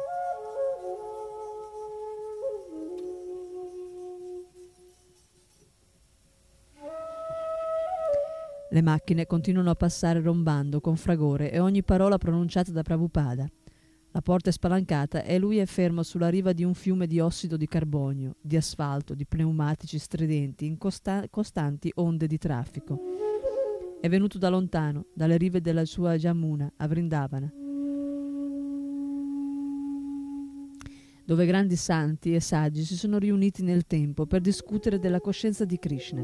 Le macchine continuano a passare rombando con fragore e ogni parola pronunciata da Prabhupada. La porta è spalancata e lui è fermo sulla riva di un fiume di ossido di carbonio, di asfalto, di pneumatici stridenti in costa- costanti onde di traffico. È venuto da lontano, dalle rive della sua Jamuna, a Vrindavana, dove grandi santi e saggi si sono riuniti nel tempo per discutere della coscienza di Krishna.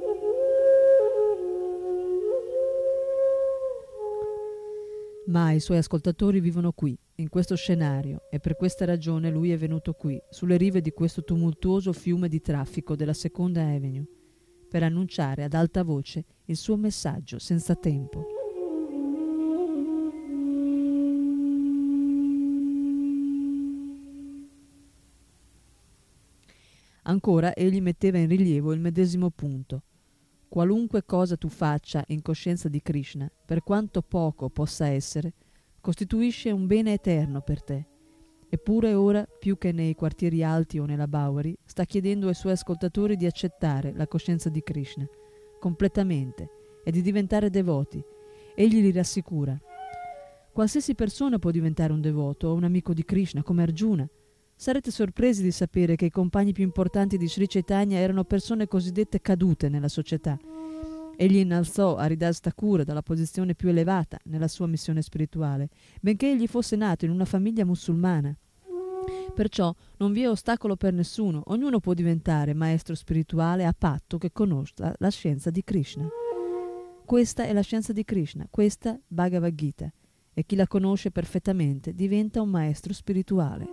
Ma i suoi ascoltatori vivono qui, in questo scenario, e per questa ragione lui è venuto qui, sulle rive di questo tumultuoso fiume di traffico della Seconda Avenue, per annunciare ad alta voce il suo messaggio senza tempo. Ancora egli metteva in rilievo il medesimo punto. Qualunque cosa tu faccia in coscienza di Krishna, per quanto poco possa essere, costituisce un bene eterno per te. Eppure ora, più che nei quartieri alti o nella Bowery, sta chiedendo ai suoi ascoltatori di accettare la coscienza di Krishna completamente e di diventare devoti. Egli li rassicura. Qualsiasi persona può diventare un devoto o un amico di Krishna, come Arjuna. Sarete sorpresi di sapere che i compagni più importanti di Sri Chaitanya erano persone cosiddette cadute nella società. Egli innalzò Haridas Thakur dalla posizione più elevata nella sua missione spirituale, benché egli fosse nato in una famiglia musulmana. Perciò non vi è ostacolo per nessuno, ognuno può diventare maestro spirituale a patto che conosca la scienza di Krishna. Questa è la scienza di Krishna, questa Bhagavad Gita, e chi la conosce perfettamente diventa un maestro spirituale.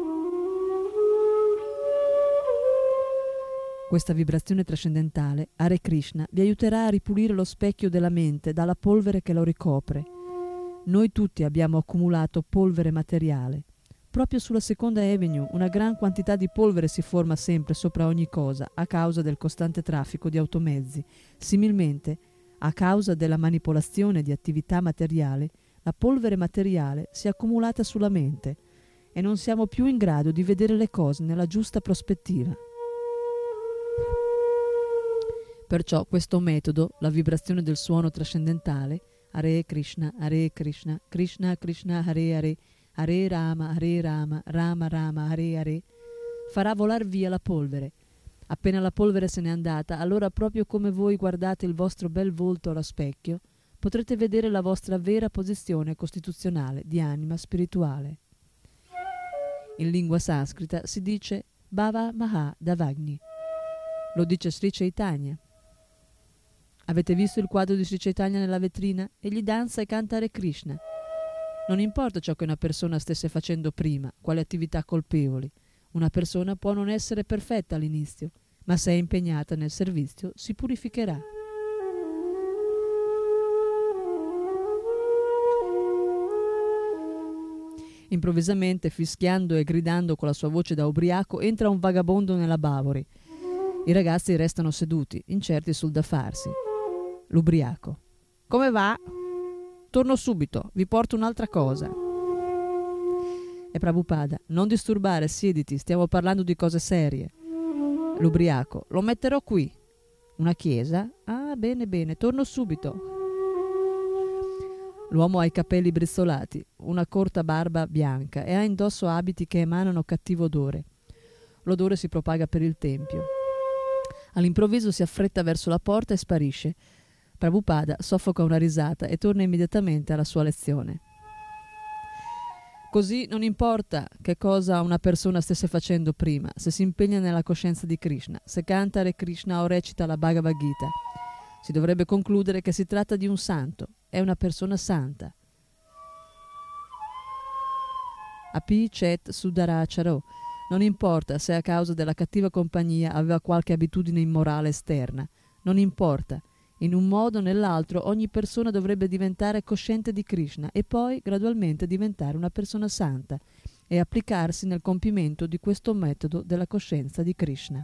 Questa vibrazione trascendentale, Hare Krishna, vi aiuterà a ripulire lo specchio della mente dalla polvere che lo ricopre. Noi tutti abbiamo accumulato polvere materiale. Proprio sulla Seconda Avenue una gran quantità di polvere si forma sempre sopra ogni cosa a causa del costante traffico di automezzi. Similmente, a causa della manipolazione di attività materiale, la polvere materiale si è accumulata sulla mente e non siamo più in grado di vedere le cose nella giusta prospettiva. Perciò questo metodo, la vibrazione del suono trascendentale, Hare Krishna, Hare Krishna, Krishna Krishna Hare Hare, Hare Rama, Hare Rama, Rama Rama, Hare Hare, farà volar via la polvere. Appena la polvere se n'è andata, allora proprio come voi guardate il vostro bel volto allo specchio, potrete vedere la vostra vera posizione costituzionale di anima spirituale. In lingua sanscrita si dice Bhava Maha Davagni. Lo dice Sri Chaitanya. Avete visto il quadro di Sri Chaitanya nella vetrina? Egli danza e canta Hare Krishna. Non importa ciò che una persona stesse facendo prima, quali attività colpevoli. Una persona può non essere perfetta all'inizio, ma se è impegnata nel servizio si purificherà. Improvvisamente, fischiando e gridando con la sua voce da ubriaco, entra un vagabondo nella Bowery. I ragazzi restano seduti, incerti sul da farsi. L'ubriaco. Come va? Torno subito, vi porto un'altra cosa. E Prabhupada. Non disturbare, siediti, stiamo parlando di cose serie. L'ubriaco. Lo metterò qui. Una chiesa? Ah, bene, bene, torno subito. L'uomo ha i capelli brizzolati, una corta barba bianca e ha indosso abiti che emanano cattivo odore. L'odore si propaga per il tempio. All'improvviso si affretta verso la porta e sparisce. Prabhupada soffoca una risata e torna immediatamente alla sua lezione. Così non importa che cosa una persona stesse facendo prima, se si impegna nella coscienza di Krishna, se canta Hare Krishna o recita la Bhagavad Gita, si dovrebbe concludere che si tratta di un santo, è una persona santa. Api Chet Sudaracharo. Non importa se a causa della cattiva compagnia aveva qualche abitudine immorale esterna, non importa. In un modo o nell'altro ogni persona dovrebbe diventare cosciente di Krishna e poi gradualmente diventare una persona santa e applicarsi nel compimento di questo metodo della coscienza di Krishna.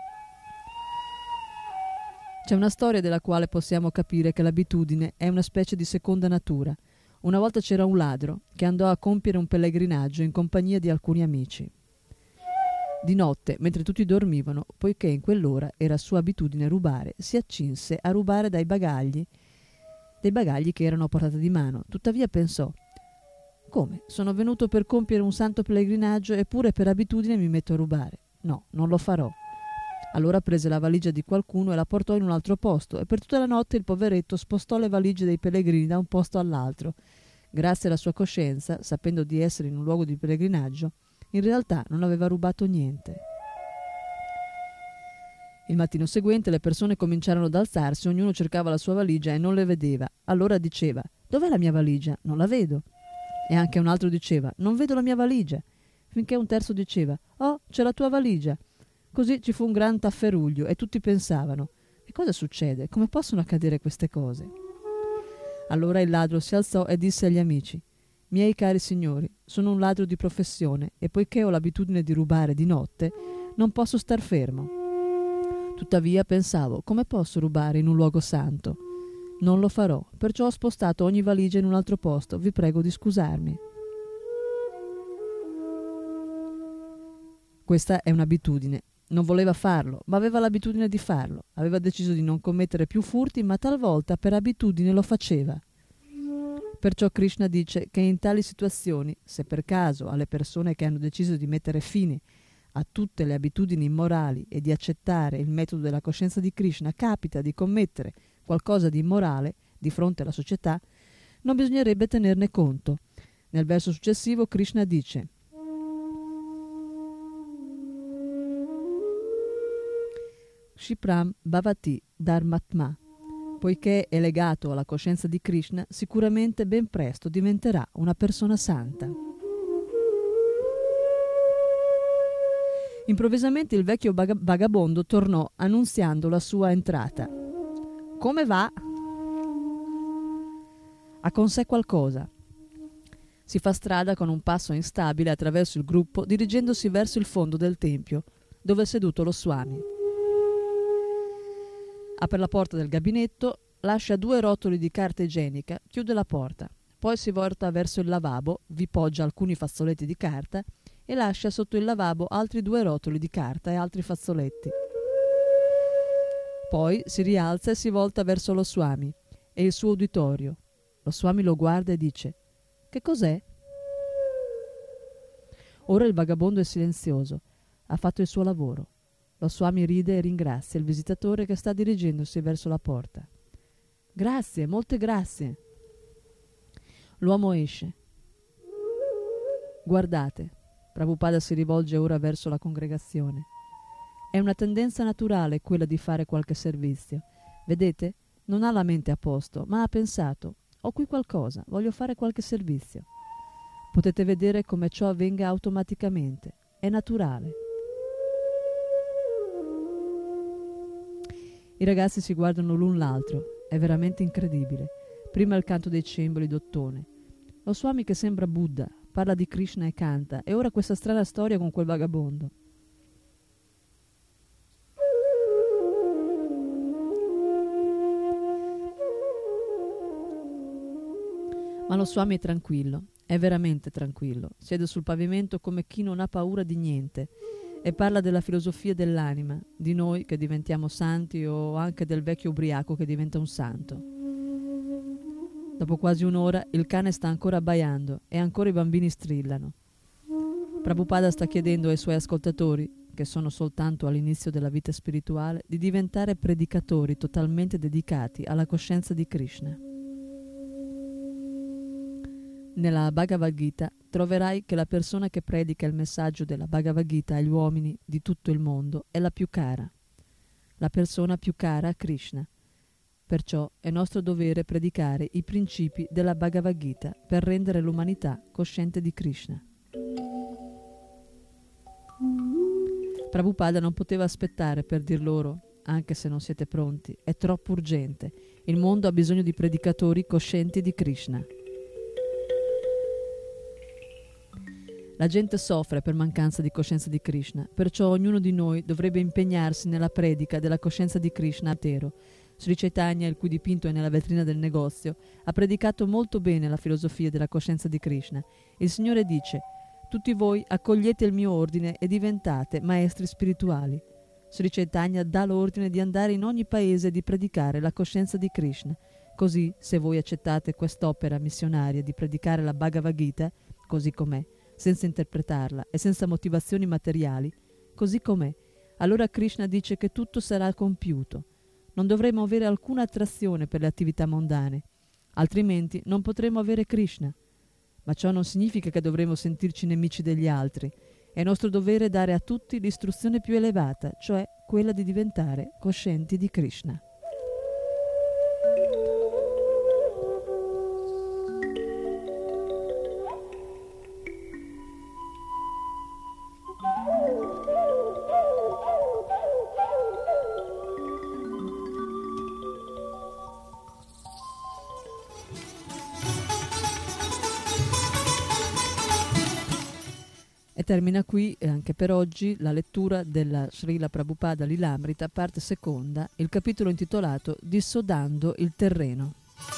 C'è una storia della quale possiamo capire che l'abitudine è una specie di seconda natura. Una volta c'era un ladro che andò a compiere un pellegrinaggio in compagnia di alcuni amici. Di notte, mentre tutti dormivano, poiché in quell'ora era sua abitudine rubare, si accinse a rubare dai bagagli, dei bagagli che erano a portata di mano. Tuttavia pensò: come? Sono venuto per compiere un santo pellegrinaggio eppure per abitudine mi metto a rubare. No, non lo farò. Allora prese la valigia di qualcuno e la portò in un altro posto e per tutta la notte il poveretto spostò le valigie dei pellegrini da un posto all'altro. Grazie alla sua coscienza, sapendo di essere in un luogo di pellegrinaggio, in realtà non aveva rubato niente. Il mattino seguente le persone cominciarono ad alzarsi, ognuno cercava la sua valigia e non le vedeva. Allora diceva: dov'è la mia valigia? Non la vedo. E anche un altro diceva: non vedo la mia valigia. Finché un terzo diceva: oh, c'è la tua valigia. Così ci fu un gran tafferuglio e tutti pensavano: che cosa succede? Come possono accadere queste cose? Allora il ladro si alzò e disse agli amici: miei cari signori, sono un ladro di professione e poiché ho l'abitudine di rubare di notte, non posso star fermo. Tuttavia pensavo: come posso rubare in un luogo santo? Non lo farò, perciò ho spostato ogni valigia in un altro posto. Vi prego di scusarmi. Questa è un'abitudine. Non voleva farlo, ma aveva l'abitudine di farlo. Aveva deciso di non commettere più furti, ma talvolta per abitudine lo faceva. Perciò Krishna dice che in tali situazioni, se per caso alle persone che hanno deciso di mettere fine a tutte le abitudini immorali e di accettare il metodo della coscienza di Krishna, capita di commettere qualcosa di immorale di fronte alla società, non bisognerebbe tenerne conto. Nel verso successivo Krishna dice: Shipram Bhavati Dharmatma. Poiché è legato alla coscienza di Krishna, sicuramente ben presto diventerà una persona santa. Improvvisamente il vecchio vag- vagabondo tornò annunziando la sua entrata. Come va? Ha con sé qualcosa. Si fa strada con un passo instabile attraverso il gruppo, dirigendosi verso il fondo del tempio, dove è seduto lo Swami. Apre la porta del gabinetto, lascia due rotoli di carta igienica, chiude la porta. Poi si volta verso il lavabo, vi poggia alcuni fazzoletti di carta e lascia sotto il lavabo altri due rotoli di carta e altri fazzoletti. Poi si rialza e si volta verso lo Swami e il suo uditorio. Lo Swami lo guarda e dice: che cos'è? Ora il vagabondo è silenzioso, ha fatto il suo lavoro. Lo Swami ride e ringrazia il visitatore che sta dirigendosi verso la porta. Grazie, molte grazie. L'uomo esce. Guardate, Prabhupada si rivolge ora verso la congregazione. È una tendenza naturale quella di fare qualche servizio. Vedete? Non ha la mente a posto, ma ha pensato: ho qui qualcosa, voglio fare qualche servizio. Potete vedere come ciò avvenga automaticamente. È naturale. I ragazzi si guardano l'un l'altro. È veramente incredibile. Prima il canto dei cembali d'ottone. Lo Swami che sembra Buddha, parla di Krishna e canta, e ora questa strana storia con quel vagabondo. Ma lo Swami è tranquillo, è veramente tranquillo. Siede sul pavimento come chi non ha paura di niente e parla della filosofia dell'anima, di noi che diventiamo santi o anche del vecchio ubriaco che diventa un santo. Dopo quasi un'ora il cane sta ancora abbaiando e ancora i bambini strillano. Prabhupada sta chiedendo ai suoi ascoltatori, che sono soltanto all'inizio della vita spirituale, di diventare predicatori totalmente dedicati alla coscienza di Krishna. Nella Bhagavad Gita troverai che la persona che predica il messaggio della Bhagavad Gita agli uomini di tutto il mondo è la più cara, la persona più cara a Krishna. Perciò è nostro dovere predicare i principi della Bhagavad Gita per rendere l'umanità cosciente di Krishna. Prabhupada non poteva aspettare per dir loro: anche se non siete pronti, è troppo urgente. Il mondo ha bisogno di predicatori coscienti di Krishna. La gente soffre per mancanza di coscienza di Krishna, perciò ognuno di noi dovrebbe impegnarsi nella predica della coscienza di Krishna intero. Sri Chaitanya, il cui dipinto è nella vetrina del negozio, ha predicato molto bene la filosofia della coscienza di Krishna. Il Signore dice: tutti voi accogliete il mio ordine e diventate maestri spirituali. Sri Chaitanya dà l'ordine di andare in ogni paese e di predicare la coscienza di Krishna. Così, se voi accettate quest'opera missionaria di predicare la Bhagavad Gita, così com'è, senza interpretarla e senza motivazioni materiali, così com'è, allora Krishna dice che tutto sarà compiuto. Non dovremo avere alcuna attrazione per le attività mondane, altrimenti non potremo avere Krishna. Ma ciò non significa che dovremo sentirci nemici degli altri. È nostro dovere dare a tutti l'istruzione più elevata, cioè quella di diventare coscienti di Krishna. E termina qui eh, anche per oggi la lettura della Srila Prabhupada Lilamrita, parte seconda, il capitolo intitolato Dissodando il terreno.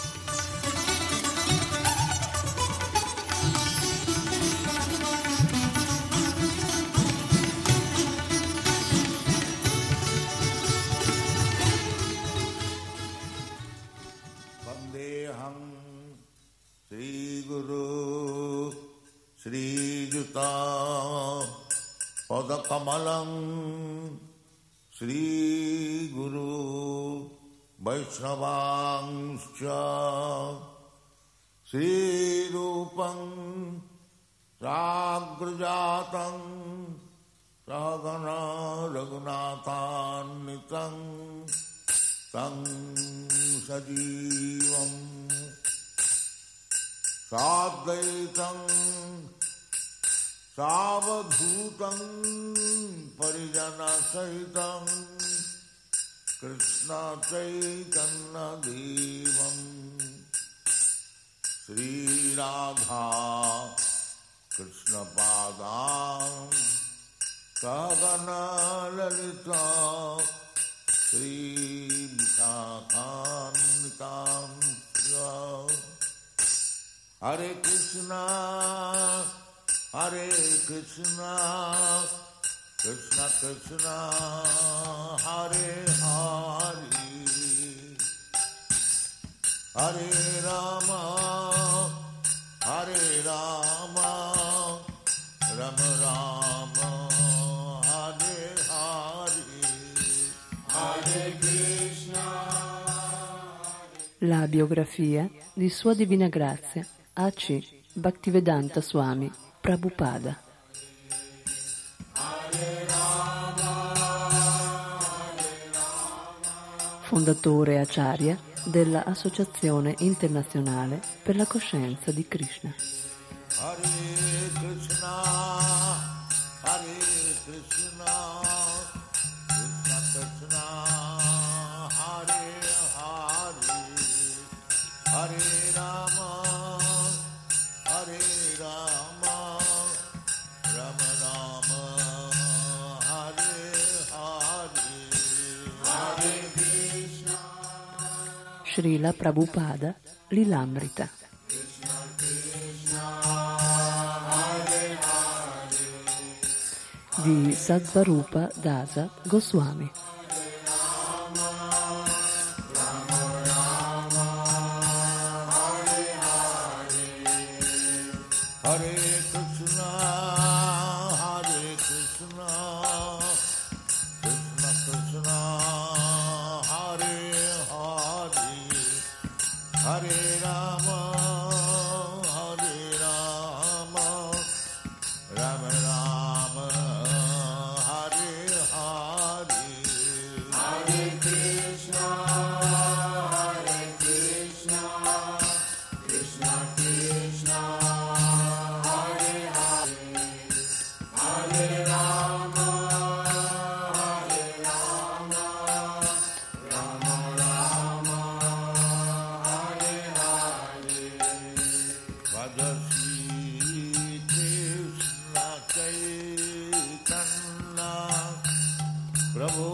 Vandeham Sri Guru Sri Juta Padakamalam Sri Guru Vaishnavangscha Sri Rupam Sagrajatam Sagana Raghunathannitam Tam Sajivam Sadvaitam Savadhutam Parijana Sahitam Krishna Chaitanya Devam Sri Radha Krishna Padam Sagana Lalita Sri Vishakanitam Hare Krishna Hare Krishna, Krishna Krishna, Hare Hare, Hare Rama, Hare Rama, Rama Rama, Hare Hare, Hare Krishna. La biografia di Sua Divina Grazia A C Bhaktivedanta Swami Prabhupada. Fondatore Acharya della Associazione Internazionale per la Coscienza di Krishna. Hare Krishna, Hare Krishna, Krishna Krishna, Hare Hare, Hare Rama, Hare Rama, Rama Rama, Hare Hare, Hare Krishna. Srila Prabhupada Lilamrita. Di Sattvarupa Dasa Goswami. Hare Krishna, Hare Krishna, Krishna Krishna, Hare Hare, Hare Rama, Hare Rama, Rama Rama, Hare Hare, Hare Krishna, Hare Krishna, Krishna Krishna. Chaitanya Prabhu